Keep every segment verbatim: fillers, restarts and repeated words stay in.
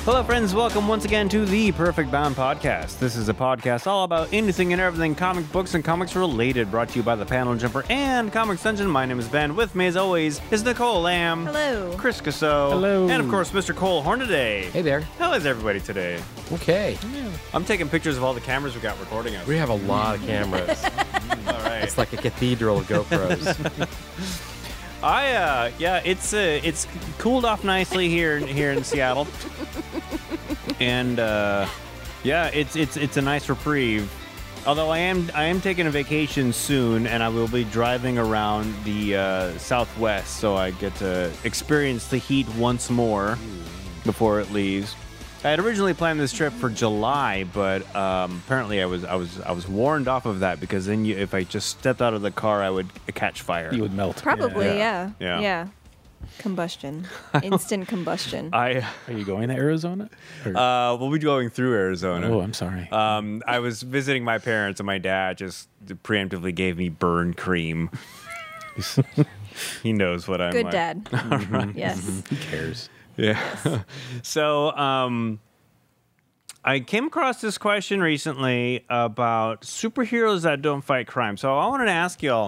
Hello, friends. Welcome once again to the Perfect Bound Podcast. This is a podcast all about anything and everything comic books and comics related, brought to you by the Panel Jumper and Comics Dungeon. My name is Ben. With me, as always, is Nicole Lamb. Hello. Chris Casso. Hello. And, of course, Mister Cole Hornaday. Hey there. How is everybody today? Okay. I'm taking pictures of all the cameras we got recording us. We have a lot of cameras. All right. It's like a cathedral of GoPros. I, uh, yeah, it's uh, it's cooled off nicely here here in Seattle. And, uh, yeah, it's it's it's a nice reprieve. Although I am I am taking a vacation soon, and I will be driving around the uh, Southwest, so I get to experience the heat once more before it leaves. I had originally planned this trip for July, but um, apparently I was I was I was warned off of that because then you, if I just stepped out of the car, I would catch fire. You would melt. Probably, Yeah. yeah. Yeah. Yeah. Combustion. Instant combustion. I Are you going to Arizona? Or- uh, we'll be going through Arizona. oh, I'm sorry. Um, I was visiting my parents, and my dad just preemptively gave me burn cream. He knows what I'm Good like. dad. Mm-hmm. Yes. Who cares? Yeah. So, um, I came across this question recently about superheroes that don't fight crime. So I wanted to ask y'all: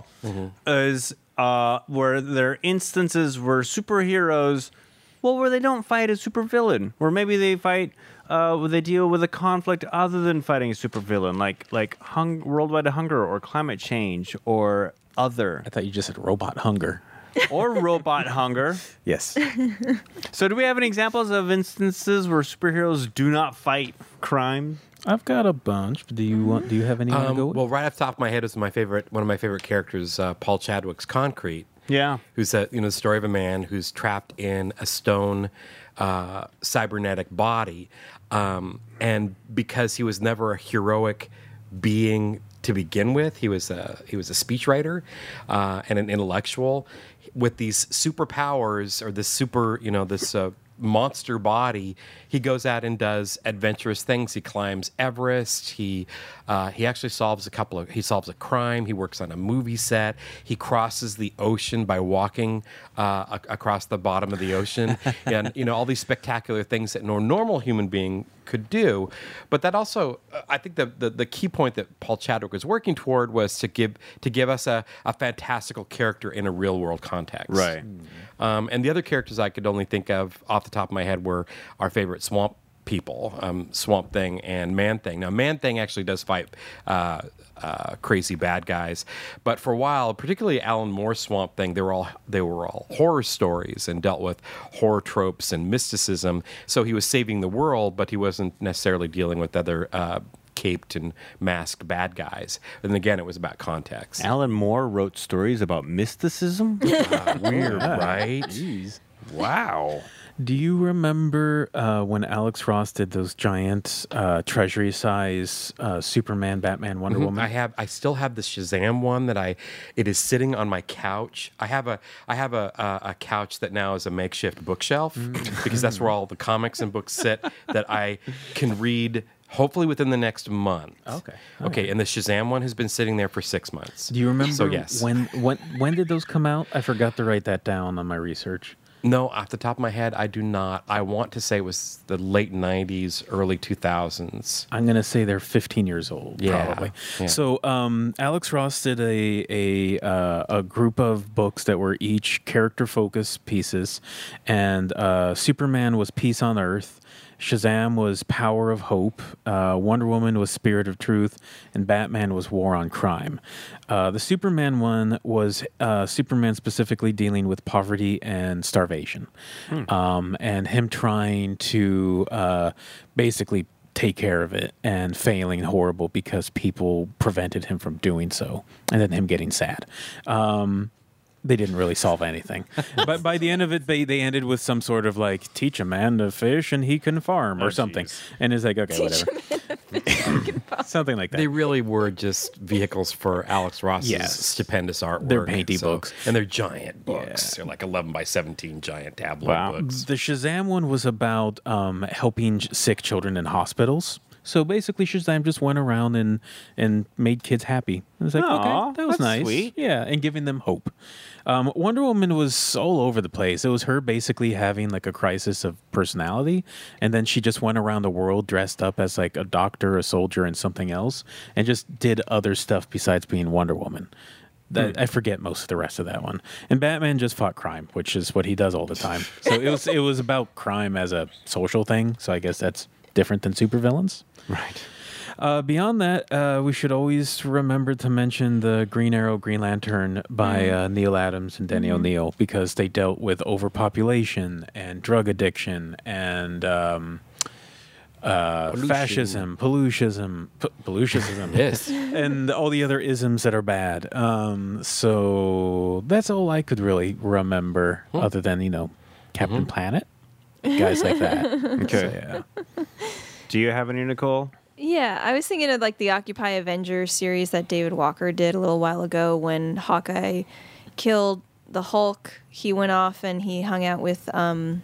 Is uh, were there instances where superheroes, well, where they don't fight a supervillain, or maybe they fight, uh, where they deal with a conflict other than fighting a supervillain, like like hung- worldwide hunger or climate change or other, I thought you just said robot hunger. or robot hunger. Yes. So do we have any examples of instances where superheroes do not fight crime? I've got a bunch. Do you want? Do you have any to um, go with? well, right off the top of my head is my favorite, one of my favorite characters, uh, Paul Chadwick's Concrete, Yeah. who's a, you know, the story of a man who's trapped in a stone uh, cybernetic body, um, and because he was never a heroic being to begin with, he was a he was a speechwriter uh, and an intellectual with these superpowers, or this super, you know, this uh, monster body. He goes out and does adventurous things. He climbs Everest. He uh, he actually solves a couple of he solves a crime. He works on a movie set. He crosses the ocean by walking uh, a- across the bottom of the ocean, and you know, all these spectacular things that no normal human being could do. But that also, uh, I think the, the the key point that Paul Chadwick was working toward was to give to give us a, a fantastical character in a real world context. Right. Um, and the other characters I could only think of off the top of my head were our favorite swamp people, um, Swamp Thing and Man Thing. Now, Man Thing actually does fight uh, uh, crazy bad guys, but for a while, particularly Alan Moore's Swamp Thing, they were all they were all horror stories and dealt with horror tropes and mysticism. So he was saving the world, but he wasn't necessarily dealing with other uh, caped and masked bad guys. And again, it was about context. Alan Moore wrote stories about mysticism? Uh, weird, right? Jeez. Wow. Do you remember uh, when Alex Ross did those giant uh, treasury-size uh, Superman, Batman, Wonder Woman? I have. I still have the Shazam one that I. It is sitting on my couch. I have a. I have a a, a couch that now is a makeshift bookshelf because that's where all the comics and books sit that I can read. Hopefully within the next month. Okay. Okay. And the Shazam one has been sitting there for six months. Do you remember So yes. when when when did those come out? I forgot to write that down on my research. No, off the top of my head, I do not. I want to say it was the late nineties, early two thousands. I'm gonna say they're fifteen years old, Yeah, probably. yeah. So um, Alex Ross did a a uh, a group of books that were each character focused pieces, and uh, Superman was Peace on Earth. Shazam was Power of Hope, uh, Wonder Woman was Spirit of Truth, and Batman was War on Crime. Uh, the Superman one was uh, Superman specifically dealing with poverty and starvation, um, and him trying to uh, basically take care of it and failing horrible because people prevented him from doing so, and then him getting sad. Um, They didn't really solve anything. But by the end of it, they, they ended with some sort of like, teach a man to fish and he can farm or Oh, something. geez. And it's like, okay, whatever. Something like that. They really were just vehicles for Alex Ross's Yes. stupendous artwork. They're painty books. And they're giant books. Yeah. They're like eleven by seventeen giant tabloid Wow. books. The Shazam one was about um, helping j- sick children in hospitals. So basically, Shazam just went around and and made kids happy. It was like, Aw, okay, that was that's nice. sweet. Yeah, and giving them hope. Um, Wonder Woman was all over the place. It was her basically having like a crisis of personality, and then she just went around the world dressed up as like a doctor, a soldier, and something else, and just did other stuff besides being Wonder Woman. That, I forget most of the rest of that one. And Batman just fought crime, which is what he does all the time. So it was it was about crime as a social thing. So I guess that's different than supervillains. Right. Uh, beyond that, uh, we should always remember to mention the Green Arrow, Green Lantern by uh, Neil Adams and Denny O'Neil, because they dealt with overpopulation and drug addiction and um, uh, Pollution. fascism, pollutionism, p- pollutionism, Yes. and all the other isms that are bad. Um, so that's all I could really remember, other than, you know, Captain Planet, guys like that. Okay. So, yeah. Do you have any, Nicole? Yeah, I was thinking of like the Occupy Avengers series that David Walker did a little while ago when Hawkeye killed the Hulk. He went off and he hung out with um,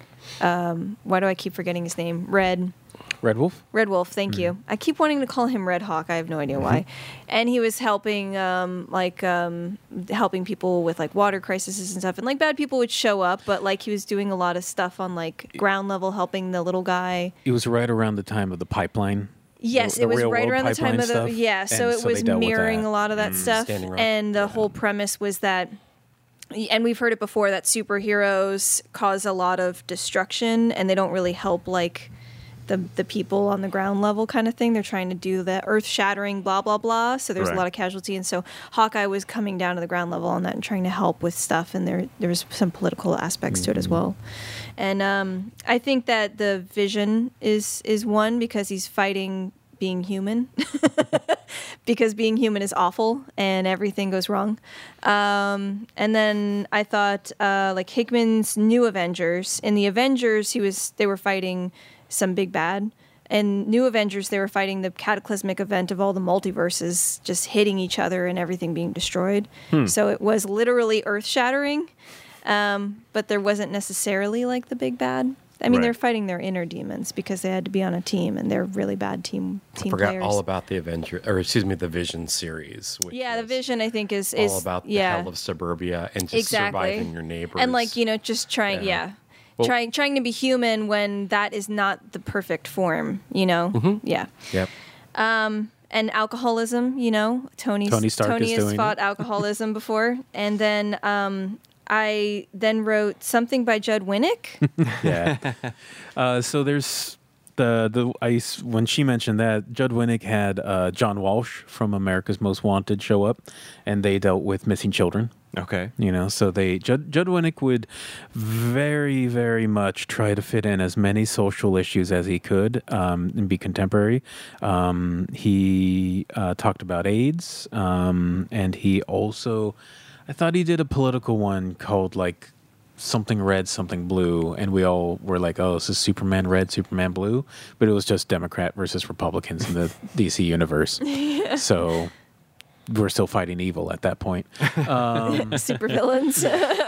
um, why do I keep forgetting his name? Red. Red Wolf? Red Wolf, thank you. I keep wanting to call him Red Hawk. I have no idea why. And he was helping, um, like, um, helping people with like water crises and stuff. And like bad people would show up, but like he was doing a lot of stuff on like ground level, helping the little guy. It was right around the time of the pipeline. Yes, the it was real right world around the time pipeline of the stuff, yeah. So and it so was they dealt with mirroring that. a lot of that stuff, Standing Rock. and the whole premise was that. And we've heard it before that superheroes cause a lot of destruction, and they don't really help like the the people on the ground level kind of thing. They're trying to do the earth shattering, blah blah blah. So there's Right. a lot of casualty, and so Hawkeye was coming down to the ground level on that and trying to help with stuff. And there there was some political aspects to it as well. And um, I think that the Vision is is one because he's fighting being human. Because being human is awful and everything goes wrong. Um, and then I thought uh, like Hickman's New Avengers. In the Avengers, he was they were fighting some big bad. In New Avengers, they were fighting the cataclysmic event of all the multiverses just hitting each other and everything being destroyed. So it was literally earth shattering, um, but there wasn't necessarily like the big bad. I mean, Right. they're fighting their inner demons because they had to be on a team, and they're really bad team team Forgot players. all about the Avenger, or excuse me, the Vision series. Which yeah, the was Vision I think is is all about the yeah hell of suburbia and just exactly surviving your neighbors. and like you know just trying yeah, Yeah. Well- trying trying to be human when that is not the perfect form. You know, Mm-hmm. yeah. Yep. And alcoholism, you know, Tony's, Tony Stark Tony is has doing fought it. alcoholism before, and then um, I then wrote something by Judd Winnick. Yeah. uh, so there's the the ice when she mentioned that Judd Winnick had uh, John Walsh from America's Most Wanted show up, and they dealt with missing children. Okay. You know, so they Judd, Judd Winnick would very, very much try to fit in as many social issues as he could um, and be contemporary. Um, he uh, talked about AIDS, um, and he also, I thought he did a political one called like something red, something blue, and we all were like, "Oh, this is Superman red, Superman blue," but it was just Democrat versus Republicans in the D C universe. So. We're still fighting evil at that point. Um, Super villains.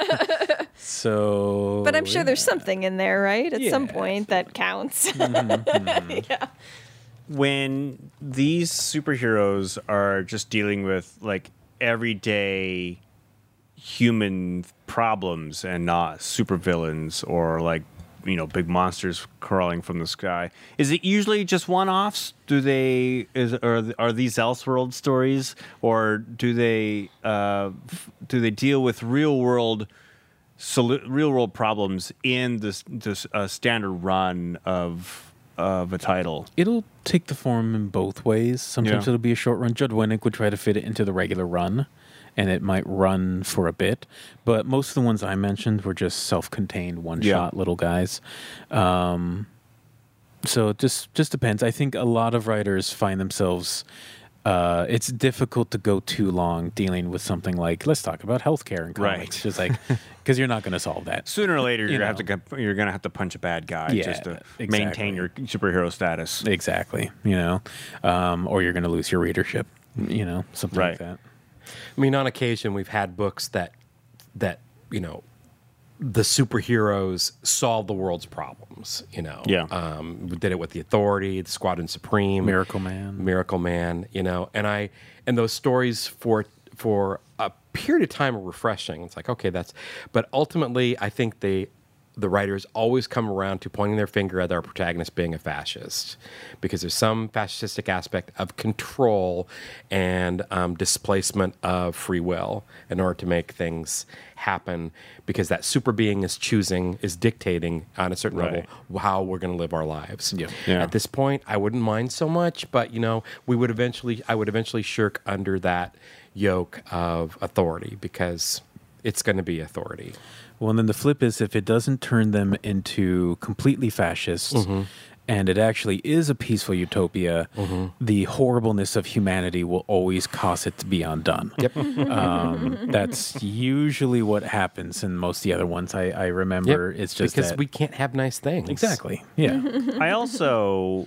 so, But I'm sure there's something in there, right? At some Yeah, point that counts. yeah. When these superheroes are just dealing with like everyday human problems and not supervillains or like you know big monsters crawling from the sky, is it usually just one-offs? Do they is are are these Elseworld stories, or do they uh, f- do they deal with real world solu- real world problems in this this uh, standard run of of a title? It'll take the form in both ways. Sometimes Yeah. it'll be a short run. Judd Winnick would try to fit it into the regular run, and it might run for a bit. But most of the ones I mentioned were just self-contained, one-shot Yeah. little guys. Um, so it just just depends. I think a lot of writers find themselves. Uh, it's difficult to go too long dealing with something like let's talk about healthcare in comics, Right. just like because you're not going to solve that. Sooner or later, You you're gonna know. have to get, you're gonna have to punch a bad guy Yeah, just to exactly. maintain your superhero status. Exactly, you know, um, or you're going to lose your readership, you know, something like Right. that. I mean, on occasion we've had books that that you know the superheroes solve the world's problems. You know, Yeah. Um, we did it with the Authority, the Squadron Supreme, Miracle Man. Miracle Man. You know, and I and those stories for for a period of time are refreshing. It's like, okay, that's. But ultimately, I think they. The writers always come around to pointing their finger at our protagonist being a fascist, because there's some fascistic aspect of control and um, displacement of free will in order to make things happen, because that super being is choosing, is dictating on a certain Right. level how we're going to live our lives. Yeah. Yeah. At this point, I wouldn't mind so much, but you know, we would eventually, I would eventually shirk under that yoke of authority, because it's going to be authority. Well, and then the flip is if it doesn't turn them into completely fascists Mm-hmm. and it actually is a peaceful utopia, Mm-hmm. the horribleness of humanity will always cause it to be undone. Yep. Um, that's usually what happens in most of the other ones I, I remember. Yep. It's just because that, we can't have nice things. Exactly. Yeah. I also,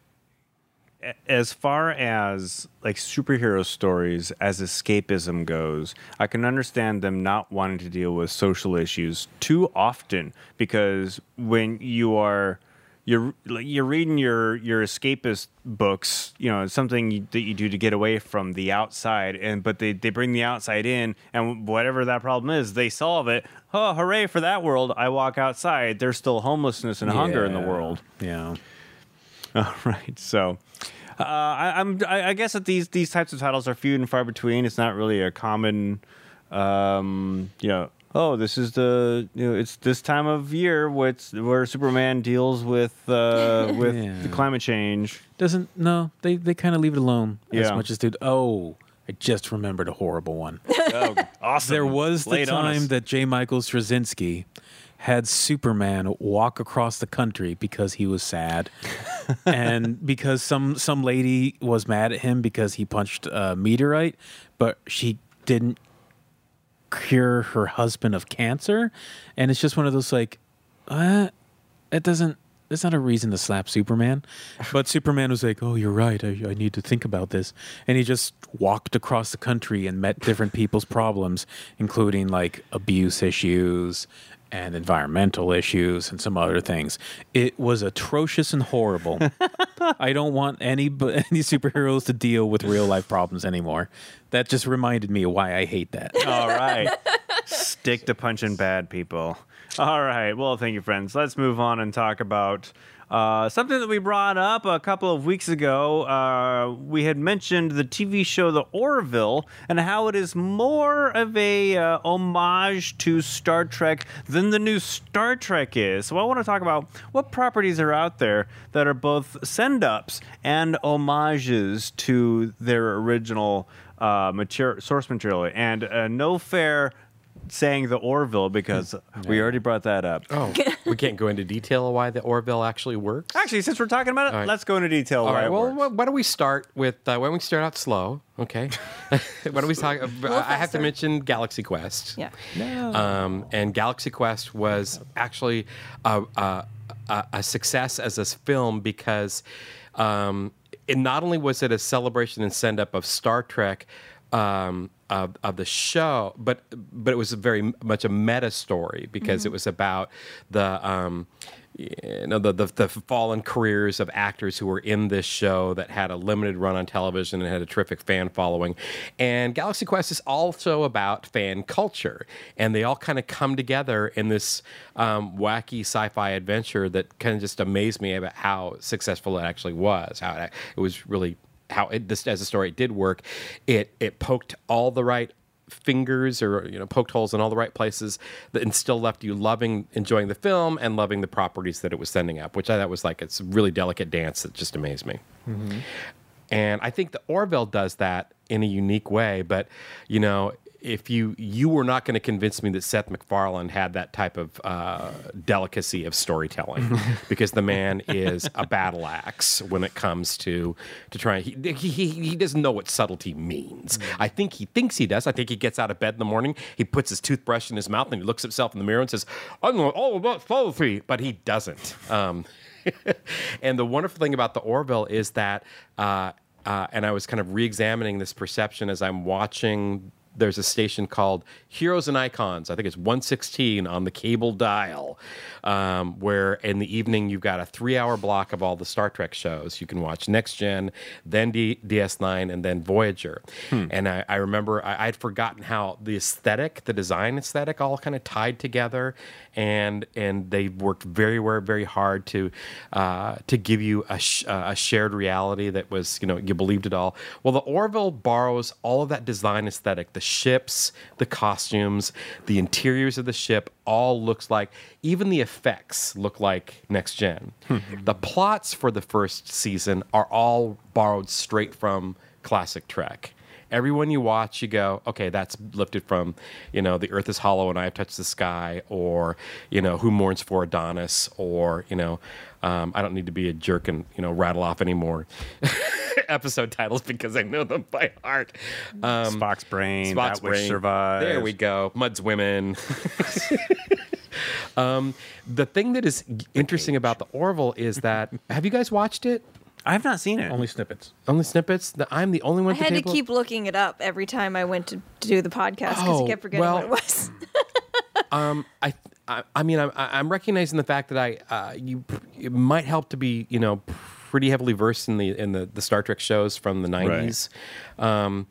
a- as far as like superhero stories as escapism goes, I can understand them not wanting to deal with social issues too often, because when you are you're like, you're reading your your escapist books, you know, it's something you, that you do to get away from the outside, and but they they bring the outside in, and whatever that problem is, they solve it. Oh, hooray for that world! I walk outside. There's still homelessness and hunger in the Yeah. world. Yeah. All right, so uh, I, I'm I, I guess that these these types of titles are few and far between. It's not really a common, um, you know. Oh, this is the you know it's this time of year where it's, where Superman deals with uh, with Yeah. the climate change. Doesn't, no, they, they kind of leave it alone as Yeah. much as dude. Oh, I just remembered a horrible one. Oh, awesome! There was the Lay it on us. time that J. Michael Straczynski had Superman walk across the country because he was sad, and because some some lady was mad at him because he punched a meteorite, but she didn't cure her husband of cancer, and it's just one of those like, uh, it doesn't. It's not a reason to slap Superman, but Superman was like, "Oh, you're right. I, I need to think about this," and he just walked across the country and met different people's problems, including like abuse issues and environmental issues and some other things. It was atrocious and horrible. I don't want any any superheroes to deal with real life problems anymore. That just reminded me of why I hate that. All right. Stick to punching bad people. All right. Well, thank you, friends. Let's move on and talk about uh, something that we brought up a couple of weeks ago. Uh, we had mentioned the T V show The Orville and how it is more of a uh, homage to Star Trek than the new Star Trek is. So I want to talk about what properties are out there that are both send-ups and homages to their original uh, material, source material. And uh, no fair saying the Orville, because we already brought that up. Oh, we can't go into detail of why the Orville actually works. Actually, since we're talking about it, All right. let's go into detail. All why right. it Well, works. wh- why don't we start with? Uh, why don't we start out slow? Okay. Why don't we talk? I have faster. to mention Galaxy Quest. Yeah. Um, and Galaxy Quest was actually a, a, a, a success as a film because um, it not only was it a celebration and send up of Star Trek. Um, of, of the show, but but it was a very much a meta story because it was about the um, you know the, the the fallen careers of actors who were in this show that had a limited run on television and had a terrific fan following. And Galaxy Quest is also about fan culture, and they all kind of come together in this um, wacky sci-fi adventure that kind of just amazed me about how successful it actually was. How it, it was really. How it, this as a story it did work, it it poked all the right fingers or you know poked holes in all the right places, that, and still left you loving, enjoying the film and loving the properties that it was sending up, which I thought was like it's a really delicate dance that just amazed me. Mm-hmm. And I think the Orville does that in a unique way, but you know. If you you were not going to convince me that Seth MacFarlane had that type of uh, delicacy of storytelling, because the man is a battle axe when it comes to to trying. He, he he doesn't know what subtlety means. Mm. I think he thinks he does. I think he gets out of bed in the morning, he puts his toothbrush in his mouth, and he looks himself in the mirror and says, "I know all about subtlety," but he doesn't. Um, and the wonderful thing about the Orville is that. Uh, Uh, and I was kind of re-examining this perception as I'm watching there's a station called Heroes and Icons. I think it's one sixteen on the cable dial, um, where in the evening you've got a three-hour block of all the Star Trek shows. You can watch Next Gen, then D- DS9, and then Voyager. Hmm. And I, I remember I, I'd forgotten how the aesthetic, the design aesthetic, all kind of tied together, and and they worked very, very, very hard to uh, to give you a, sh- uh, a shared reality that was, you know, you believed it all. Well, the Orville borrows all of that design aesthetic, the ships, the costumes, the interiors of the ship, all looks like, even the effects look like Next Gen. The plots for the first season are all borrowed straight from classic Trek. Everyone you watch, you go, okay, that's lifted from, you know, The Earth is Hollow and I Have Touched the Sky, or, you know, Who Mourns for Adonis, or, you know, um, I don't need to be a jerk and, you know, rattle off any more episode titles because I know them by heart. Um, Spock's Brain, Spock's That Which Brain. Survives. There we go. Mud's Women. um, the thing that is interesting about the Orville is that, have you guys watched it? I have not seen it. Only snippets. Only snippets? The- I'm the only one I at the had to table? keep looking it up every time I went to, to do the podcast because Oh, I kept forgetting well- what it was. Um, I, I, I mean, I'm, I'm recognizing the fact that I, uh, you, it might help to be, you know, pretty heavily versed in the in the, the Star Trek shows from the nineties. Um,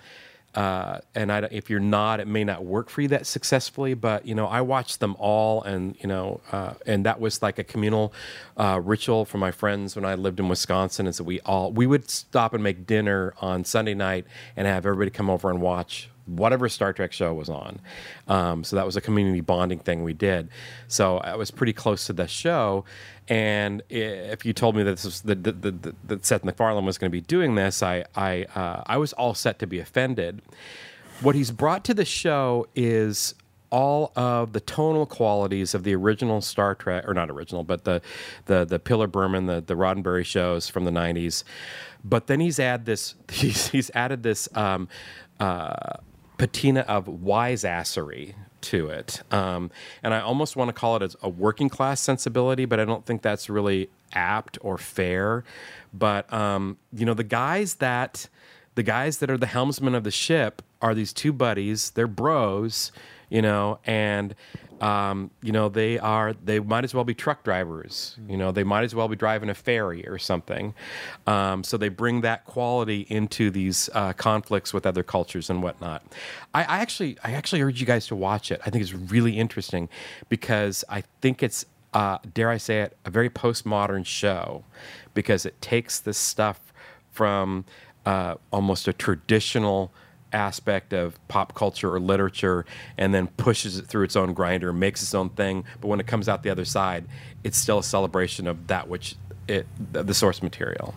uh, and I, if you're not, it may not work for you that successfully. But you know, I watched them all, and you know, uh, and that was like a communal uh, ritual for my friends when I lived in Wisconsin. Is that we all we would stop and make dinner on Sunday night and have everybody come over and watch whatever Star Trek show was on. Um, so that was a community bonding thing we did. So I was pretty close to the show. And if you told me that this was the, the, the, that Seth MacFarlane was going to be doing this, I I uh, I was all set to be offended. What he's brought to the show is all of the tonal qualities of the original Star Trek, or not original, but the the the Pillar Berman, the the Roddenberry shows from the nineties. But then he's add this he's he's added this um, uh, patina of wiseassery to it. Um, and I almost want to call it a, a working class sensibility, but I don't think that's really apt or fair. But, um, you know, the guys that the guys that are the helmsmen of the ship are these two buddies. They're bros, you know, and um, you know, they are they might as well be truck drivers. You know, they might as well be driving a ferry or something. Um, so they bring that quality into these uh, conflicts with other cultures and whatnot. I, I actually I actually urge you guys to watch it. I think it's really interesting because I think it's uh, dare I say it, a very postmodern show because it takes this stuff from uh, almost a traditional aspect of pop culture or literature and then pushes it through its own grinder, makes its own thing, but when it comes out the other side, it's still a celebration of that which it the source material.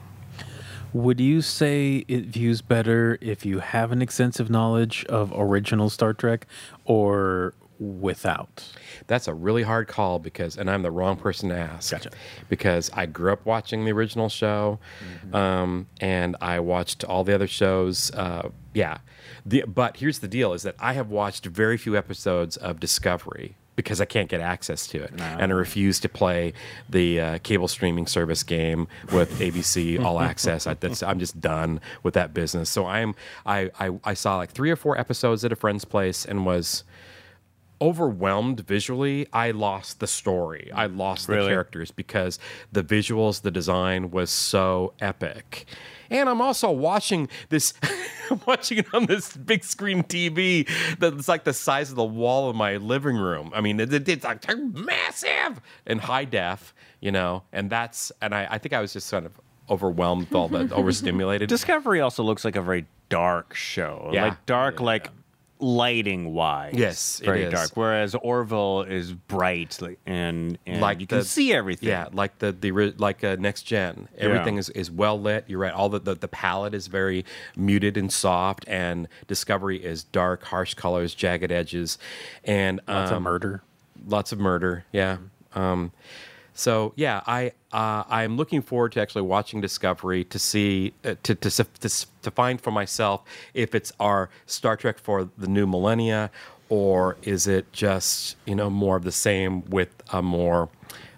Would you say it views better if you have an extensive knowledge of original Star Trek or without? That's a really hard call because, and I'm the wrong person to ask. Gotcha. Because I grew up watching the original show, mm-hmm. um, and I watched all the other shows. Uh, yeah, the, but here's the deal: is that I have watched very few episodes of Discovery because I can't get access to it, no. and I refuse to play the uh, cable streaming service game with A B C All Access. I, that's, I'm just done with that business. So I'm I, I I saw like three or four episodes at a friend's place and was overwhelmed visually. I lost the story. I lost the really? characters because the visuals, the design was so epic. And I'm also watching this, watching it on this big screen T V that's like the size of the wall of my living room. I mean, it, it, it's like massive and high def, you know. And that's, and I, I think I was just sort of overwhelmed with all that, overstimulated. Discovery also looks like a very dark show. Yeah. Like dark, Yeah, like yeah. lighting wise. Yes, it very is. dark. Whereas Orville is bright, like, and, and Like you can the- see everything. Yeah, like the the ri- like uh, Next Gen. Everything is, is well lit. You're right. All the, the the palette is very muted and soft, and Discovery is dark, harsh colors, jagged edges, and Lots of um, murder. Lots of murder. Yeah. Um, so yeah, I uh, I'm looking forward to actually watching Discovery to see uh, to, to to to find for myself if it's our Star Trek for the new millennia, or is it just, you know, more of the same with a more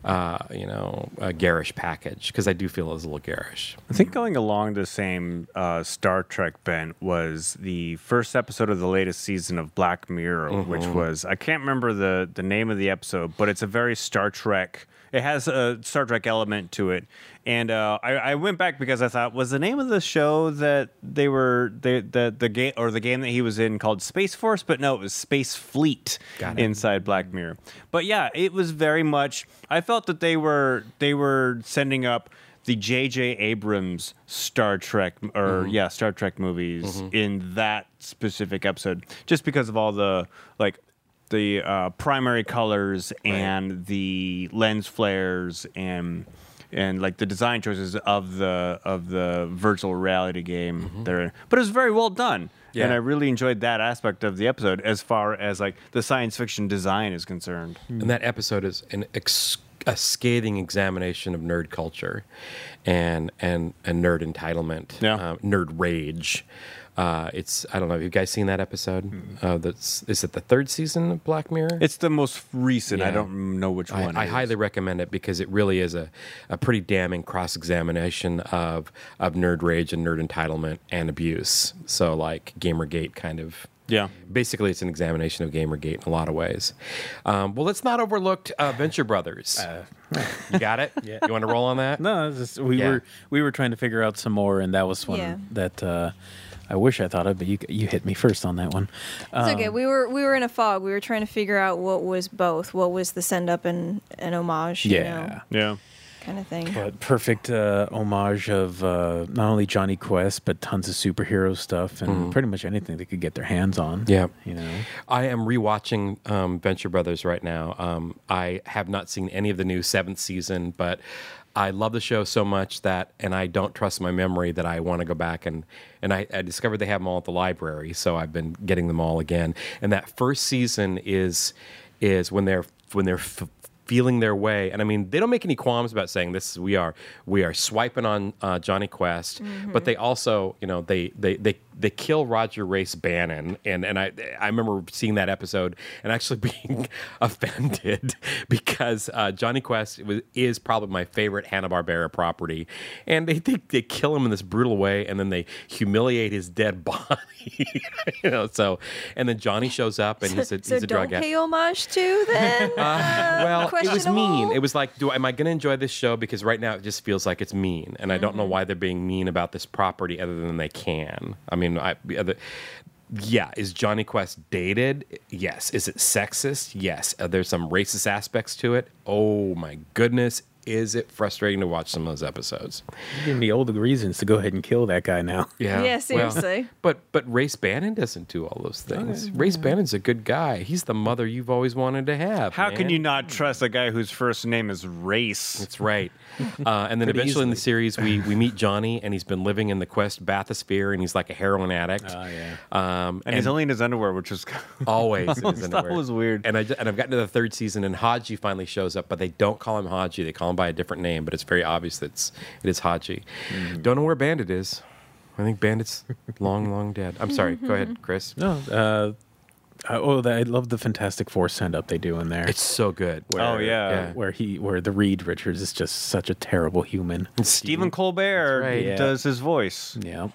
uh, you know, a garish package, because I do feel it was a little garish. I think going along the same uh, Star Trek bent was the first episode of the latest season of Black Mirror, Mm-hmm. which was, I can't remember the, the name of the episode, but it's a very Star Trek, it has a Star Trek element to it. And uh, I, I went back because I thought, was the name of the show that they were, they, the, the game, or the game that he was in called Space Force? But no, it was Space Fleet Got it. inside Black Mirror. But yeah, it was very much, I felt that they were, they were sending up the J J Abrams Star Trek, or yeah, Star Trek movies in that specific episode, just because of all the like the uh, primary colors and the lens flares and and like the design choices of the of the virtual reality game there. But it was very well done. Yeah. And I really enjoyed that aspect of the episode as far as like the science fiction design is concerned. And that episode is an ex- a scathing examination of nerd culture and and, and nerd entitlement, Yeah. uh, nerd rage. Uh, it's I don't know. Have you guys seen that episode? Uh, that's is it the third season of Black Mirror? It's the most recent. I Yeah. don't know which one. I, I it is. highly recommend it because it really is a, a pretty damning cross examination of of nerd rage and nerd entitlement and abuse. So like Gamergate kind of. Yeah. Basically, it's an examination of Gamergate in a lot of ways. Um, well, let's not overlook uh, Venture Brothers. You got it? Yeah. You want to roll on that? No, it's just, we Yeah. were we were trying to figure out some more, and that was one Yeah. that uh, I wish I thought of, but you you hit me first on that one. It's okay. We were we were in a fog. We were trying to figure out what was both. What was the send up and an homage, you Yeah. know, Yeah. kind of thing. But perfect uh, homage of uh, not only Johnny Quest, but tons of superhero stuff and pretty much anything they could get their hands on. Yeah. You know. I am rewatching um, Venture Brothers right now. Um, I have not seen any of the new seventh season, but I love the show so much that, and I don't trust my memory that I want to go back and and I, I discovered they have them all at the library, so I've been getting them all again. And that first season is is when they're when they're f- feeling their way, and I mean they don't make any qualms about saying this. We are we are swiping on uh, Johnny Quest, but they also you know they they they. They kill Roger Race Bannon, and, and I I remember seeing that episode and actually being offended because uh, Johnny Quest was, is probably my favorite Hanna-Barbera property, and they think they kill him in this brutal way, and then they humiliate his dead body, you know. So, and then Johnny shows up, and he's a so he's a don't drug addict. pay homage to then. Uh, well, it was questionable? mean. It was like, do am I going to enjoy this show? Because right now it just feels like it's mean, and I don't know why they're being mean about this property other than they can. I mean, I, the, yeah, is Johnny Quest dated? Yes. Is it sexist? Yes. Are there some racist aspects to it? Oh my goodness. Is it frustrating to watch some of those episodes? Giving me all the reasons to go ahead and kill that guy now. Yeah. Yeah, seriously. Well, but but Race Bannon doesn't do all those things. Race Bannon's a good guy. He's the mother you've always wanted to have. How can man. you not trust a guy whose first name is Race? That's right. Uh, and then Pretty eventually in the easily. series, we, we meet Johnny, and he's been living in the Quest bathysphere, and he's like a heroin addict. Oh, yeah. Um, and, he's only in his underwear, which is always in his that underwear. was weird. And I ju- and I've gotten to the third season, and Haji finally shows up, but they don't call him Haji. They call him by a different name, but it's very obvious that it's, it is Haji. Don't know where Bandit is. I think Bandit's long, long dead. I'm sorry. Go ahead, Chris. No. Uh, I- oh, the, I love the Fantastic Four send up they do in there. It's so good. Oh, yeah. Yeah. where he, where the Reed Richards is just such a terrible human. Stephen Colbert That's right. Yeah. does his voice. Yeah.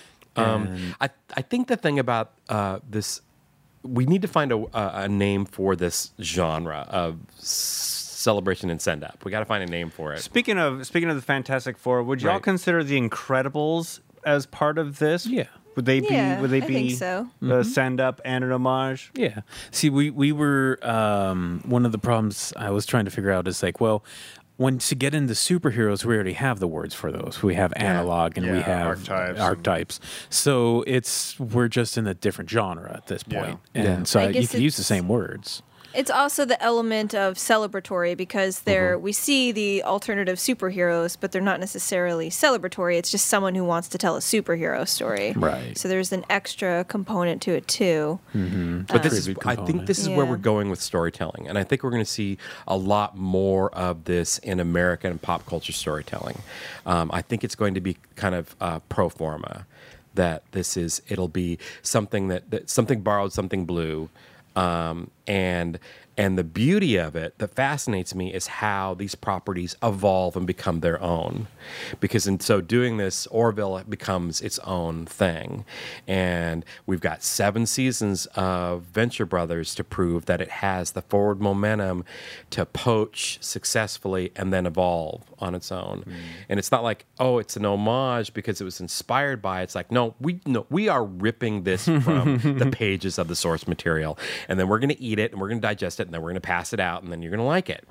Um, And- I I think the thing about uh, this, we need to find a, a, a name for this genre of s- celebration and send up. We got to find a name for it. Speaking of speaking of the Fantastic Four, would y'all Right. consider the Incredibles as part of this? Yeah. Would they be? Yeah, would they I be think so. a send up and an homage? Yeah. See, we we were um, one of the problems I was trying to figure out is like, well, when to get into superheroes, we already have the words for those. We have analog and we Yeah, have archetypes archetypes. So it's we're just in a different genre at this point, Yeah. and Yeah. so I you guess can use the it's- same words. It's also the element of celebratory because there we see the alternative superheroes, but they're not necessarily celebratory. It's just someone who wants to tell a superhero story. Right. So there's an extra component to it too. But this is, Tribute I think component. this is where Yeah. we're going with storytelling, and I think we're going to see a lot more of this in American pop culture storytelling. Um, I think it's going to be kind of uh, pro forma, that this is it'll be something that, that something borrowed, something blue. Um, and And the beauty of it that fascinates me is how these properties evolve and become their own. Because in so doing this, Orville becomes its own thing. And we've got seven seasons of Venture Brothers to prove that it has the forward momentum to poach successfully and then evolve on its own. Mm. And it's not like, oh, it's an homage because it was inspired by. It's like, no, we no, we are ripping this from the pages of the source material. And then we're going to eat it and we're going to digest it. And then we're going to pass it out, and then you're going to like it.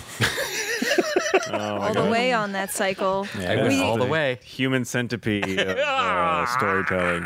oh all the way on that cycle. Yeah, I went all the way. Human centipede of uh, storytelling.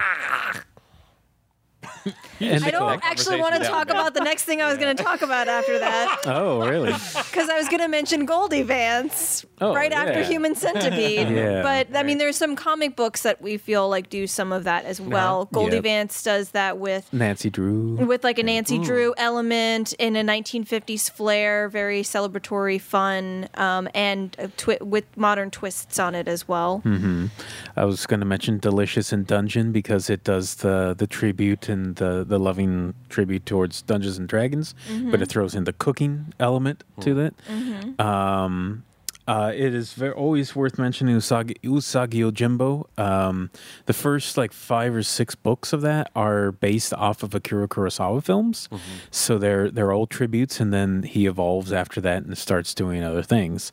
I don't actually want to talk about the next thing I was yeah. going to talk about after that. Oh, really? Because I was going to mention Goldie Vance oh, right yeah. after Human Centipede. yeah. But, I mean, there's some comic books that we feel like do some of that as well. Uh-huh. Goldie yep. Vance does that with... Nancy Drew. With, like, a Nancy mm. Drew element in a nineteen fifties flair, very celebratory, fun, um, and a twi- with modern twists on it as well. Mm-hmm. I was going to mention Delicious in Dungeon because it does the, the tribute and the, the loving tribute towards Dungeons and Dragons, mm-hmm. but it throws in the cooking element to it. Mm-hmm. Um, uh, it is very, always worth mentioning Usagi, Usagi Yojimbo. Um, the first like five or six books of that are based off of Akira Kurosawa films, mm-hmm. so they're they're old tributes, and then he evolves after that and starts doing other things.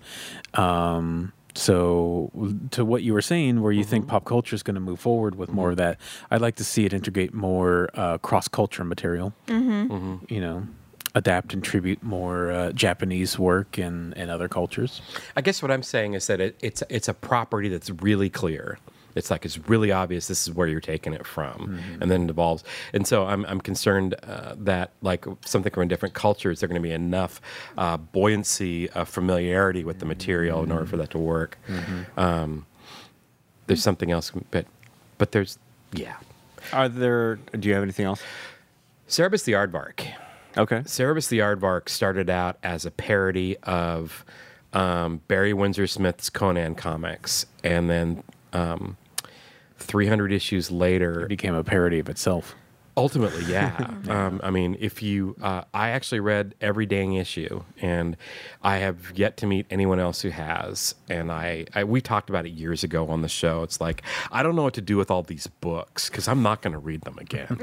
Um, So to what you were saying, where you mm-hmm. think pop culture is going to move forward with more of that, I'd like to see it integrate more uh, cross-culture material, mm-hmm. Mm-hmm. you know, adapt and tribute more uh, Japanese work and, and other cultures. I guess what I'm saying is that it, it's it's a property that's really clear. It's like it's really obvious this is where you're taking it from, mm-hmm. and then it evolves. And so I'm I'm concerned uh, that like something from different cultures, there's going to be enough uh, buoyancy of familiarity with the material mm-hmm. in order for that to work. Mm-hmm. Um, there's something else, but but there's yeah. Are there? Do you have anything else? Cerebus the Aardvark. Okay. Cerebus the Aardvark started out as a parody of um, Barry Windsor Smith's Conan comics, and then. Um, three hundred issues later, it became a parody of itself. Ultimately, yeah. um, I mean, if you, uh, I actually read every dang issue, and I have yet to meet anyone else who has. And I, I we talked about it years ago on the show. It's like I don't know what to do with all these books because I'm not going to read them again.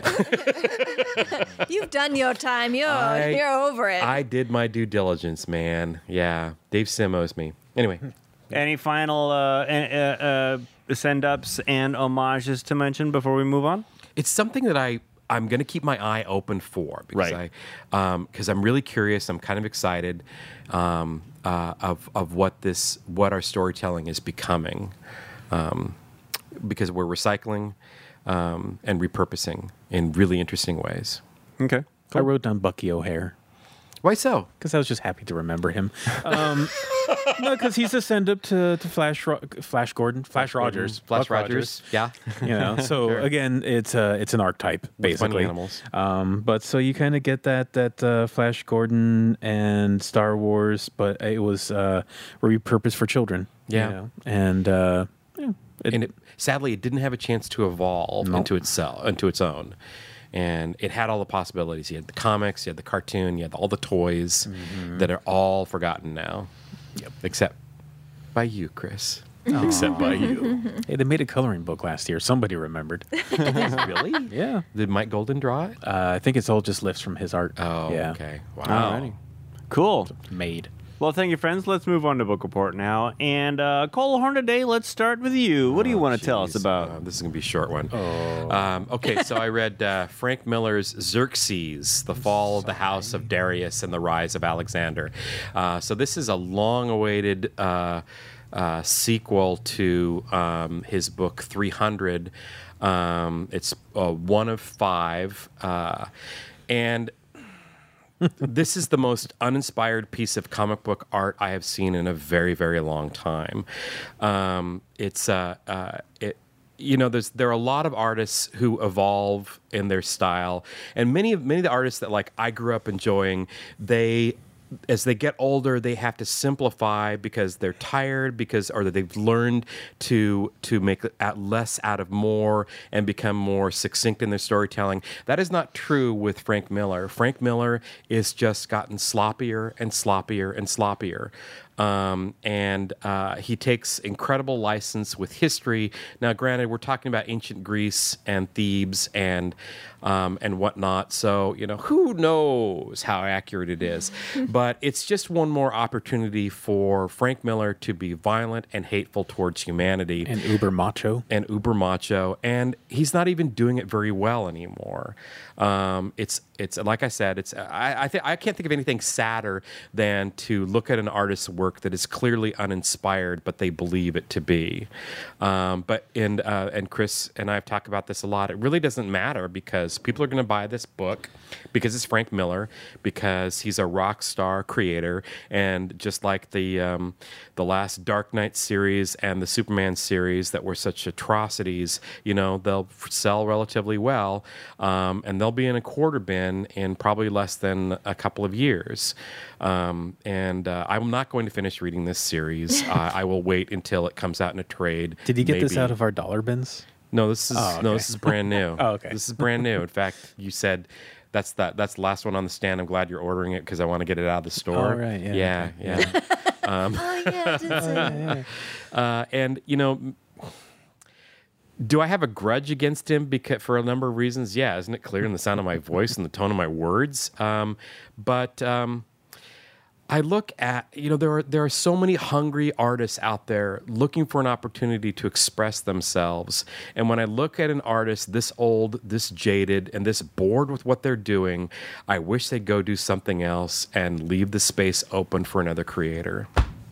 You've done your time. You're I, you're over it. I did my due diligence, man. Yeah, Dave Sim owes me. Anyway. Any final uh, uh, uh, send-ups and homages to mention before we move on? It's something that I, I'm going to keep my eye open for because right. I because um, I'm really curious. I'm kind of excited um, uh, of of what this what our storytelling is becoming um, because we're recycling um, and repurposing in really interesting ways. Okay, cool. I wrote down Bucky O'Hare. Why so? Because I was just happy to remember him. Um, no, because he's a send-up to, to Flash Ro- Flash Gordon, Flash Rogers. Flash Buck Rogers. Yeah. You know, so Sure. again, it's a, it's an archetype, basically. Funny animals. Um, but so you kind of get that, that uh, Flash Gordon and Star Wars, but it was uh, repurposed for children. Yeah. You know? And, uh, yeah, it, and it, sadly, it didn't have a chance to evolve No. into itself, into its own. And it had all the possibilities. You had the comics, you had the cartoon, you had all the toys mm-hmm. that are all forgotten now. Yep. Except by you, Chris. Aww. Except by you. Hey, they made a coloring book last year. Somebody remembered. Really? Yeah. Did Mike Golden draw it? Uh, I think it's all just lifts from his art. Oh, yeah. okay. Wow. Alrighty. Cool. Made. Well, thank you, friends. Let's move on to Book Report now. And uh, Cole Hornaday, let's start with you. What do you Oh, want to tell us geez. about? Uh, this is going to be a short one. Oh. Um, okay, so I read uh, Frank Miller's Xerxes, The Fall of the House of Darius and the Rise of Alexander. Uh, so this is a long-awaited uh, uh, sequel to um, his book three hundred. Um, it's uh, one of five. Uh, and... This is the most uninspired piece of comic book art I have seen in a very, very long time. Um, it's uh, uh, it. You know, there's there are a lot of artists who evolve in their style, and many of many of the artists that like I grew up enjoying, they as they get older, they have to simplify because they're tired, because or that they've learned to to make at less out of more and become more succinct in their storytelling. That is not true with Frank Miller. Frank Miller is just gotten sloppier and sloppier and sloppier. Um, and uh, he takes incredible license with history. Now, granted, we're talking about ancient Greece and Thebes and um, and whatnot. So, you know, who knows how accurate it is? But it's just one more opportunity for Frank Miller to be violent and hateful towards humanity. And uber macho. And uber macho. And he's not even doing it very well anymore. Um, it's it's like I said, it's I I, th- I can't think of anything sadder than to look at an artist's work that is clearly uninspired, but they believe it to be. Um, but and uh, and Chris and I have talked about this a lot. It really doesn't matter because people are going to buy this book because it's Frank Miller, because he's a rock star creator, and just like the um, the last Dark Knight series and the Superman series that were such atrocities, you know, they'll sell relatively well, um, and they'll be in a quarter bin in probably less than a couple of years. Um, and uh, I'm not going to finish reading this series. uh, I will wait until it comes out in a trade. Did you get maybe. this out of our dollar bins? No, this is Oh, okay. no, this is brand new. Oh, okay. This is brand new. In fact, you said that's that. That's the last one on the stand. I'm glad you're ordering it because I want to get it out of the store. Oh, right, yeah, yeah, okay. yeah. um, Oh yeah, I did say that. uh, and you know, do I have a grudge against him because for a number of reasons? Yeah, isn't it clear in the sound of my voice and the tone of my words? Um, but um, I look at, you know, there are there are so many hungry artists out there looking for an opportunity to express themselves. And when I look at an artist this old, this jaded, and this bored with what they're doing, I wish they'd go do something else and leave the space open for another creator.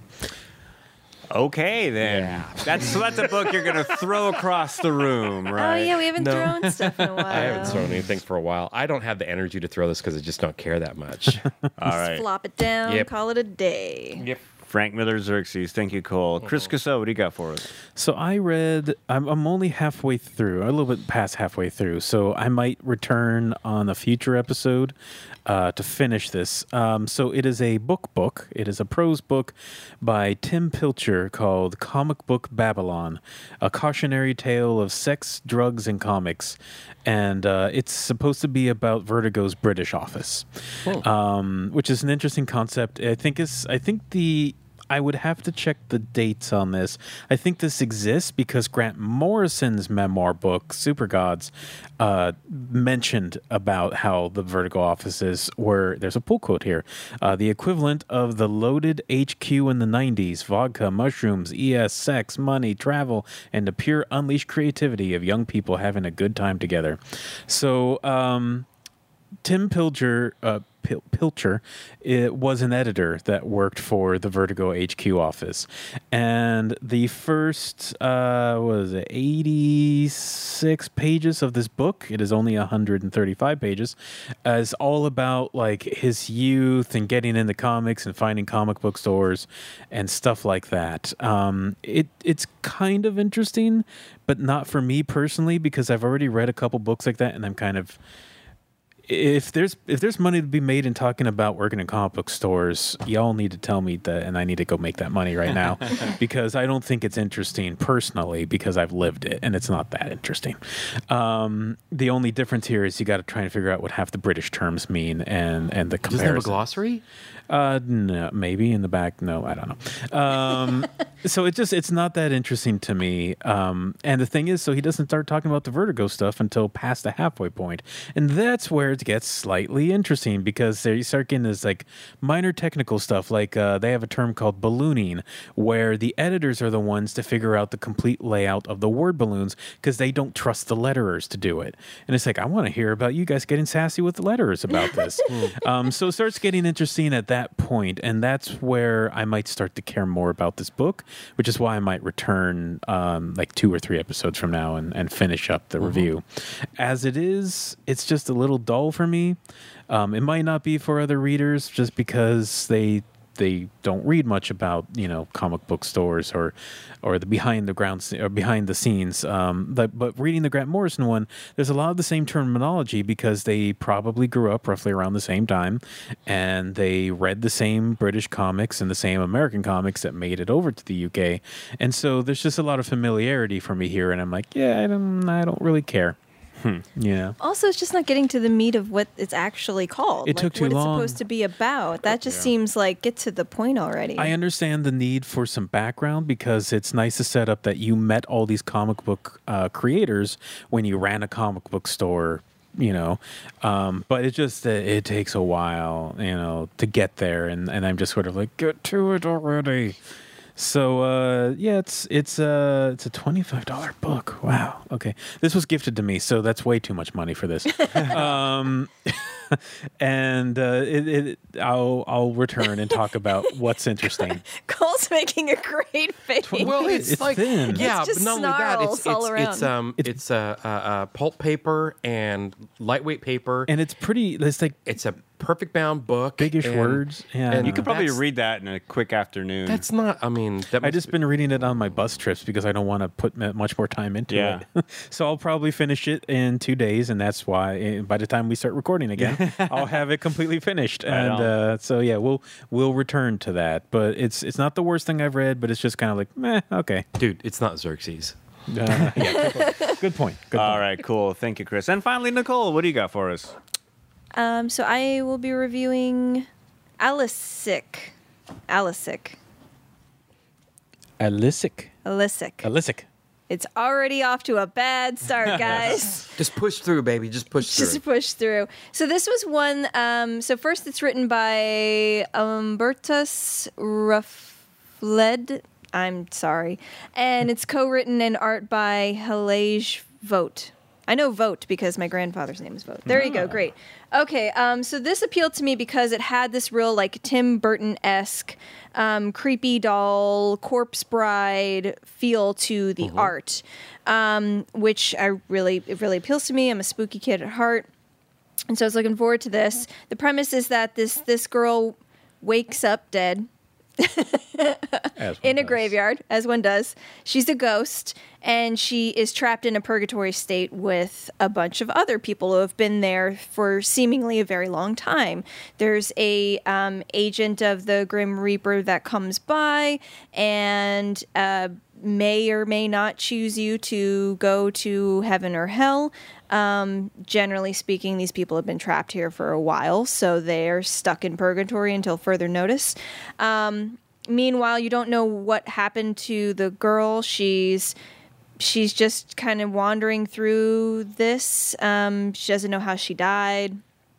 Okay, then. That's so that's a book you're going to throw across the room, right? Oh yeah, we haven't No. thrown stuff in a while. I haven't thrown anything for a while. I don't have the energy to throw this because I just don't care that much. All right. Flop it down, Yep. call it a day. Yep. Frank Miller Xerxes. Thank you, Cole. Chris Casso, what do you got for us? So I read, I'm, I'm only halfway through, a little bit past halfway through, so I might return on a future episode uh, to finish this. Um, so it is a book book. It is a prose book by Tim Pilcher called Comic Book Babylon, a cautionary tale of sex, drugs, and comics. And uh, it's supposed to be about Vertigo's British office, um, which is an interesting concept. I think is I think the I would have to check the dates on this. I think this exists because Grant Morrison's memoir book, Super Gods, uh, mentioned about how the Vertigo offices were, there's a pull quote here, uh, the equivalent of the loaded H Q in the nineties, vodka, mushrooms, E S, sex, money, travel, and the pure unleashed creativity of young people having a good time together. So, um, Tim Pilcher, uh, Pil- Pilcher it was an editor that worked for the Vertigo H Q office. And the first, uh, what is it, eighty-six pages of this book, it is only one hundred thirty-five pages, uh, is all about like his youth and getting into comics and finding comic book stores and stuff like that. Um, it It's kind of interesting, but not for me personally because I've already read a couple books like that and I'm kind of... If there's if there's money to be made in talking about working in comic book stores, y'all need to tell me that, and I need to go make that money right now because I don't think it's interesting personally because I've lived it and it's not that interesting. Um, the only difference here is you got to try and figure out what half the British terms mean and and the comparison. Doesn't it have a glossary? Uh, no, maybe in the back. No, I don't know. Um, so it just, it's not that interesting to me. Um, and the thing is, so he doesn't start talking about the Vertigo stuff until past the halfway point. And that's where it gets slightly interesting because there you start getting this like minor technical stuff. Like, uh, they have a term called ballooning where the editors are the ones to figure out the complete layout of the word balloons because they don't trust the letterers to do it. And it's like, I want to hear about you guys getting sassy with the letterers about this. um, so it starts getting interesting at that point, and that's where I might start to care more about this book, which is why I might return um, like two or three episodes from now and, and finish up the mm-hmm. review. As it is, it's just a little dull for me. Um, it might not be for other readers just because they they don't read much about, you know, comic book stores or or the behind the ground sce- or behind the scenes. Um, but but reading the Grant Morrison one, there's a lot of the same terminology because they probably grew up roughly around the same time, and they read the same British comics and the same American comics that made it over to the U K, and so there's just a lot of familiarity for me here, and I'm like, yeah, I don't I don't really care. Hmm. Yeah. Also, it's just not getting to the meat of what it's actually called. It like, took too what long. it's supposed to be about. That just seems like get to the point already. I understand the need for some background because it's nice to set up that you met all these comic book uh, creators when you ran a comic book store, you know. Um, but it just uh, it takes a while, you know, to get there, and, and I'm just sort of like, get to it already. So uh, yeah, it's it's a it's a twenty-five dollar book. Wow. Okay, this was gifted to me, so that's way too much money for this. um, and uh, it, it I'll I'll return and talk about what's interesting. Cole's making a great face. Well, it's, It's like thin. yeah, It's just but not only that, it's snarls all it's, around. it's um it's a uh, uh, pulp paper and lightweight paper, And it's pretty. It's like it's a perfect bound book, biggish and- words. Yeah, and You could probably that's- read that in a quick afternoon. That's not. I mean, that I must just be- been reading it on my bus trips because I don't want to put m- much more time into Yeah. it. So I'll probably finish it in two days, and that's why eh, by the time we start recording again, I'll have it completely finished. Right and on. uh, so yeah, we'll we'll return to that. But it's it's not the worst thing I've read, but it's just kind of like, meh, okay. dude. It's not Xerxes. Uh, yeah, good point. Good point. Good All point. right, cool. Thank you, Chris. And finally, Nicole, what do you got for us? Um, so I will be reviewing Alisic. Alisic. Alisic. Alisic. Alisic. It's already off to a bad start, guys. Just push through, baby. Just push through. Just push through. So this was one. Um, so first, it's written by Umbertus Ruffled. I'm sorry, and it's co-written and art by Halej Vogt. I know Vogt because my grandfather's name is Vogt. There you go. Great. Okay. Um, so this appealed to me because it had this real like Tim Burton-esque, um, creepy doll, corpse bride feel to the art, um, which I really it really appeals to me. I'm a spooky kid at heart. And so I was looking forward to this. The premise is that this this girl wakes up dead As in one a does. graveyard, as one does. She's a ghost, and she is trapped in a purgatory state with a bunch of other people who have been there for seemingly a very long time. There's a um, agent of the Grim Reaper that comes by and uh, may or may not choose you to go to heaven or hell. Um, generally speaking, these people have been trapped here for a while, so they're stuck in purgatory until further notice. Um, meanwhile, you don't know what happened to the girl. She's she's just kind of wandering through this. Um, she doesn't know how she died.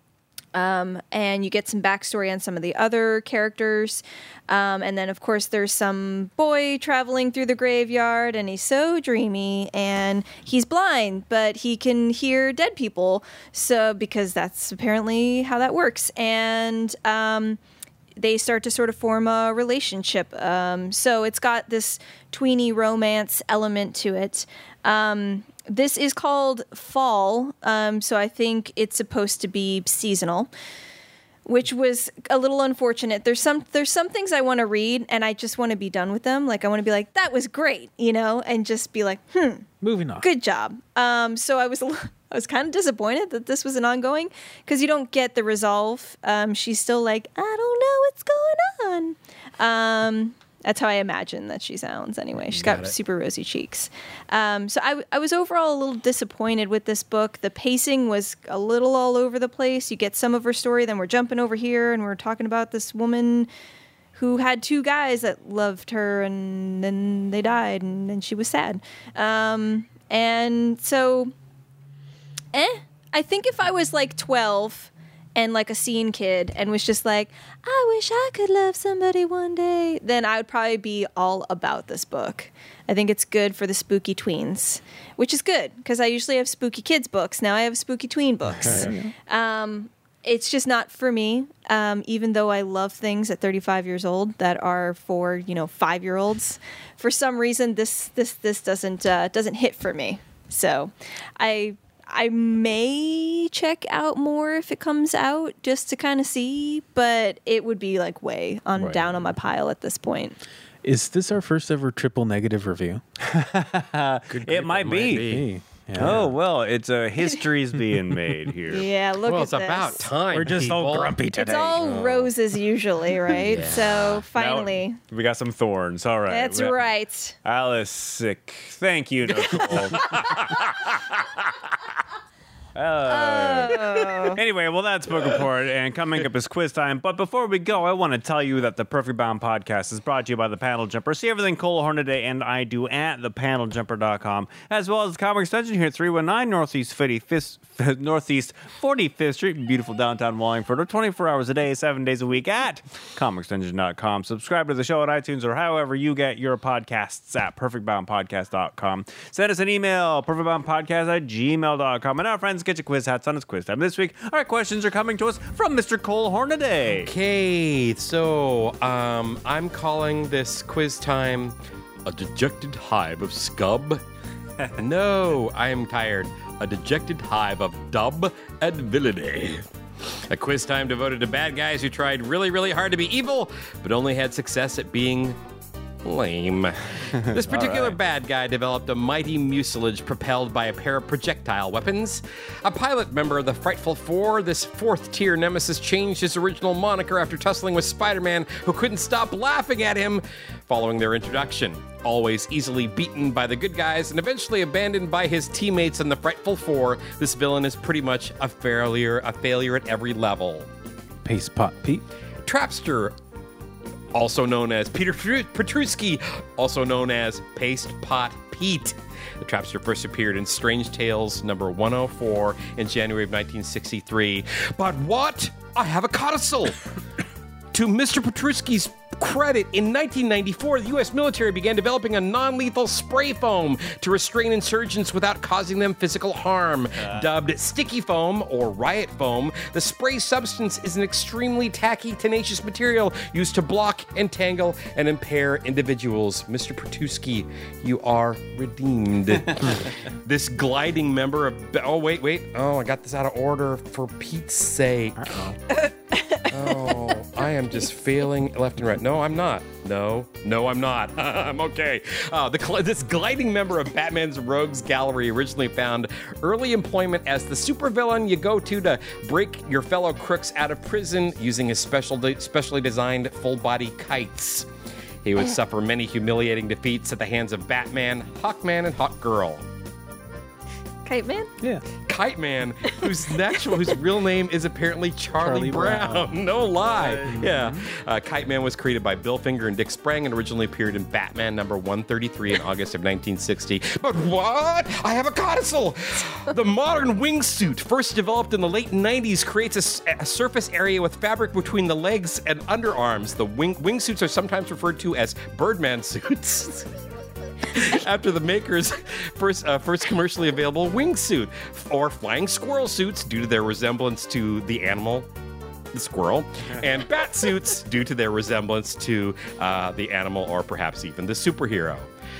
Um, and you get some backstory on some of the other characters. Um, and then, of course, there's some boy traveling through the graveyard, and he's so dreamy, and he's blind, but he can hear dead people. So, because that's apparently how that works. And um, they start to sort of form a relationship. Um, so it's got this tweeny romance element to it. Um, This is called Fall, um, so I think it's supposed to be seasonal, which was a little unfortunate. There's some there's some things I want to read, and I just want to be done with them. Like, I want to be like, that was great, you know, and just be like, hmm, Moving on. good job. Um, so I was a li- I was kind of disappointed that this was an ongoing, because you don't get the resolve. Um, she's still like, I don't know what's going on. Um, That's how I imagine that she sounds anyway. She's got, Got it. super rosy cheeks. Um, so I, w- I was overall a little disappointed with this book. The pacing was a little all over the place. You get some of her story, then we're jumping over here and we're talking about this woman who had two guys that loved her, and then they died, and then she was sad. Um, and so, eh. I think if I was like twelve and like a scene kid and was just like, I wish I could love somebody one day, then I would probably be all about this book. I think it's good for the spooky tweens, which is good because I usually have spooky kids books. Now I have spooky tween books. um, it's just not for me, um, even though I love things at thirty-five years old that are for, you know, five-year-olds. For some reason, this this this doesn't uh, doesn't hit for me. So I I may check out more if it comes out just to kind of see, but it would be like way on Right. down on my pile at this point. Is this our first ever triple negative review? It might be. Hey, yeah. Oh, well, it's a history's being made here. Yeah, look Well, at it's this. about time. We're just all people. grumpy today. It's all roses usually, right? So Now, finally, we got some thorns. All right. that's We- right. Alice sick. Thank you, Nicole. Uh, Anyway, well, that's Book Report, and coming up is quiz time. But before we go, I want to tell you that the Perfect Bound podcast is brought to you by The Panel Jumper. See everything Cole Hornaday and I do at the panel jumper dot com, as well as Comic Extension here at three one nine Northeast fifty-fifth, Northeast forty-fifth Street in beautiful downtown Wallingford, or twenty-four hours a day, seven days a week at comic extension dot com. Subscribe to the show at iTunes or however you get your podcasts at perfect bound podcast dot com. Send us an email, perfect bound podcast at gmail dot com. And our friends, get your quiz hats on. It's quiz time this week. Our questions are coming to us from Mister Cole Hornaday. Okay, so um, I'm calling this quiz time a dejected hive of scub. No, I am tired. A dejected hive of dub and villainy. A quiz time devoted to bad guys who tried really, really hard to be evil, but only had success at being lame. This particular right. bad guy developed a mighty mucilage propelled by a pair of projectile weapons. A pilot member of the Frightful Four, this fourth-tier nemesis changed his original moniker after tussling with Spider-Man, who couldn't stop laughing at him following their introduction. Always easily beaten by the good guys and eventually abandoned by his teammates in the Frightful Four, this villain is pretty much a failure, a failure at every level. Paste Pot Pete. Trapster, also known as Peter Petruski, also known as Paste Pot Pete. The Trapster first appeared in Strange Tales number one oh four in January of nineteen sixty-three. But what? I have a codicil! To Mister Petruski's credit, in nineteen ninety-four, the U S military began developing a non-lethal spray foam to restrain insurgents without causing them physical harm. Uh. Dubbed sticky foam or riot foam, the spray substance is an extremely tacky, tenacious material used to block, entangle, and impair individuals. Mister Petruski, you are redeemed. This gliding member of... Oh, wait, wait. Oh, I got this out of order for Pete's sake. Uh-oh. Oh, I am just failing left and right. No, I'm not. No, no, I'm not. I'm okay. Uh, the, this gliding member of Batman's Rogues Gallery originally found early employment as the supervillain you go to to break your fellow crooks out of prison using his special de- specially designed full-body kites. He would suffer many humiliating defeats at the hands of Batman, Hawkman, and Hawkgirl. Kite Man? Yeah. Kite Man, whose natural, whose real name is apparently Charlie, Charlie Brown. Brown. No lie. Yeah. Uh, Kite Man was created by Bill Finger and Dick Sprang and originally appeared in Batman number one thirty-three in August of nineteen sixty. But what? I have a codicil! The modern wingsuit, first developed in the late nineties, creates a, a surface area with fabric between the legs and underarms. The wing, wingsuits are sometimes referred to as Birdman suits. After the maker's first uh, first commercially available wingsuit, or flying squirrel suits due to their resemblance to the animal, the squirrel, and bat suits due to their resemblance to uh, the animal or perhaps even the superhero.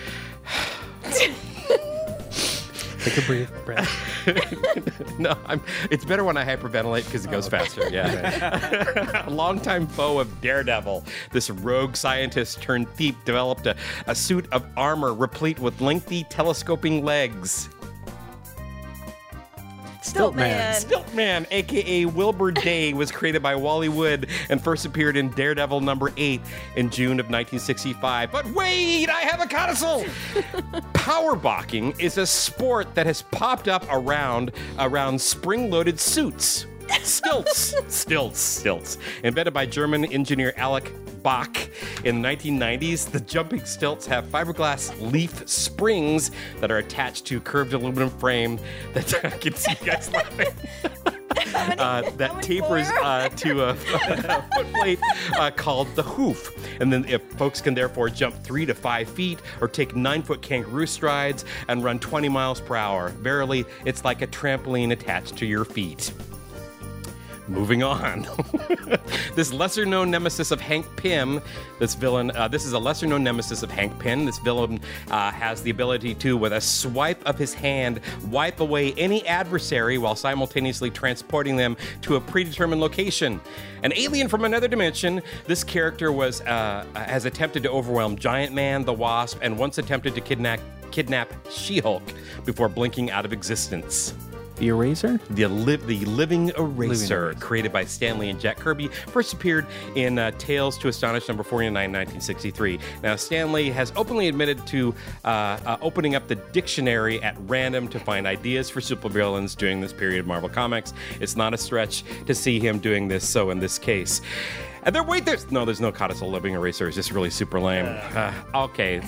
Take a breath. breath. No, I'm, it's better when I hyperventilate because it goes Oh, faster. Yeah. A longtime foe of Daredevil, this rogue scientist turned thief developed a, a suit of armor replete with lengthy telescoping legs. Stilt Man. Stiltman, a k a. Wilbur Day, was created by Wally Wood and first appeared in Daredevil number eight in June of nineteen sixty-five. But wait, I have a codicil! Powerbalking is a sport that has popped up around, around spring-loaded suits. Stilts. Stilts. Stilts. Invented by German engineer Alec Bach in the nineteen nineties, the jumping stilts have fiberglass leaf springs that are attached to curved aluminum frame that I can see you guys laughing. Uh, that tapers uh, to a, a foot plate uh, called the hoof. And then if folks can therefore jump three to five feet or take nine-foot kangaroo strides and run twenty miles per hour. Verily, it's like a trampoline attached to your feet. Moving on. This lesser-known nemesis of Hank Pym, this villain, uh, this is a lesser-known nemesis of Hank Pym. This villain uh, has the ability to, with a swipe of his hand, wipe away any adversary while simultaneously transporting them to a predetermined location. An alien from another dimension, this character was uh, has attempted to overwhelm Giant Man, the Wasp, and once attempted to kidnap kidnap She-Hulk before blinking out of existence. The Eraser? The, li- the Living Eraser, Living Eraser, created by Stan Lee and Jack Kirby, first appeared in uh, Tales to Astonish number forty-nine, nineteen sixty-three. Now, Stan Lee has openly admitted to uh, uh, opening up the dictionary at random to find ideas for supervillains during this period of Marvel Comics. It's not a stretch to see him doing this, so in this case. And there, wait, there's no, there's no codicil living eraser. It's just really super lame. Uh, okay,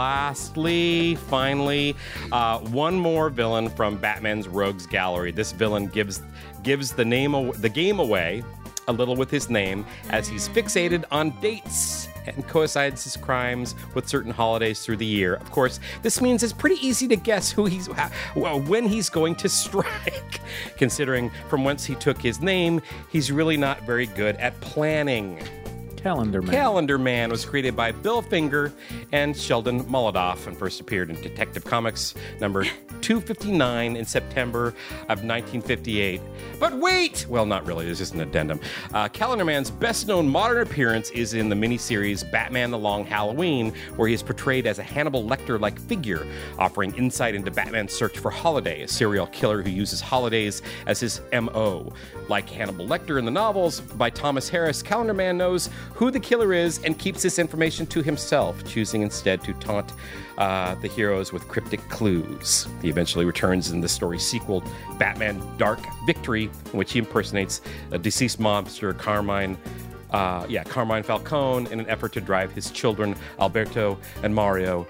lastly, finally, uh, one more villain from Batman's Rogues Gallery. This villain gives gives the name aw- the game away a little with his name, as he's fixated on dates and coincides his crimes with certain holidays through the year. Of course, this means it's pretty easy to guess who he's well, when he's going to strike. Considering from whence he took his name, he's really not very good at planning. Calendar Man. Calendar Man was created by Bill Finger and Sheldon Molotov and first appeared in Detective Comics number two fifty-nine in September of nineteen fifty-eight. But wait! Well, not really. There's just an addendum. Uh, Calendar Man's best-known modern appearance is in the miniseries Batman The Long Halloween, where he is portrayed as a Hannibal Lecter-like figure, offering insight into Batman's search for Holiday, a serial killer who uses holidays as his M O. Like Hannibal Lecter in the novels by Thomas Harris, Calendar Man knows who the killer is and keeps this information to himself, choosing instead to taunt uh, the heroes with cryptic clues. He eventually returns in the story's sequel, Batman Dark Victory, in which he impersonates a deceased mobster, Carmine, uh, yeah, Carmine Falcone, in an effort to drive his children, Alberto and Mario,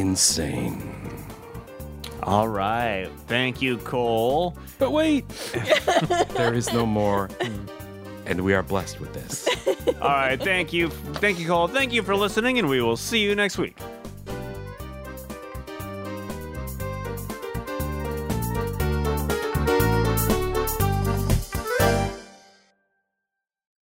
insane. All right. Thank you, Cole. But wait. There is no more, and we are blessed with this. All right. Thank you. Thank you, Cole. Thank you for listening, and we will see you next week.